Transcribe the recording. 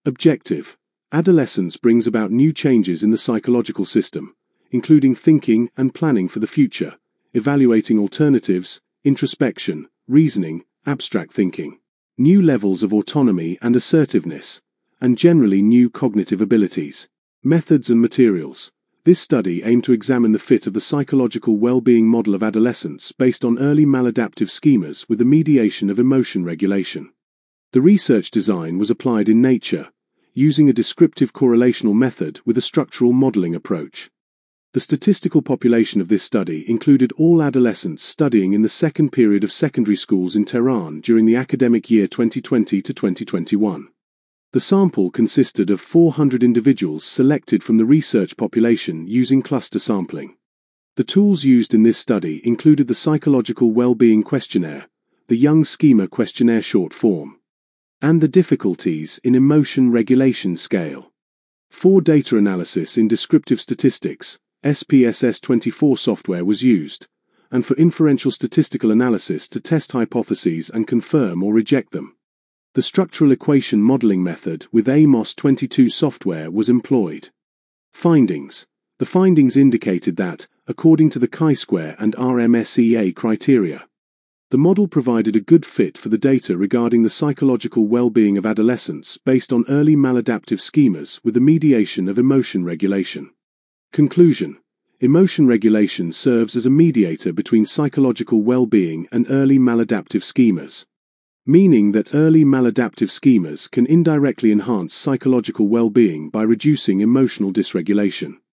Objective: adolescence brings about new changes in the psychological system, including thinking and planning for the future, evaluating alternatives, introspection, reasoning, abstract thinking, new levels of autonomy and assertiveness, and generally new cognitive abilities. Methods and materials. This study aimed to examine the fit of the psychological well-being model of adolescence based on early maladaptive schemas with the mediation of emotion regulation. The research design was applied in Nature, using a descriptive correlational method with a structural modeling approach. The statistical population of this study included all adolescents studying in the second period of secondary schools in Tehran during the academic year 2020 to 2021. The sample consisted of 400 individuals selected from the research population using cluster sampling. The tools used in this study included the Psychological Well-Being Questionnaire, the Young Schema Questionnaire short form, and the Difficulties in Emotion Regulation Scale. For data analysis in descriptive statistics, SPSS24 software was used, and for inferential statistical analysis to test hypotheses and confirm or reject them. The structural equation modeling method with AMOS22 software was employed. Findings. The findings indicated that, according to the chi-square and RMSEA criteria, the model provided a good fit for the data regarding the psychological well-being of adolescents based on early maladaptive schemas with the mediation of emotion regulation. Conclusion. Emotion regulation serves as a mediator between psychological well-being and early maladaptive schemas, meaning that early maladaptive schemas can indirectly enhance psychological well-being by reducing emotional dysregulation.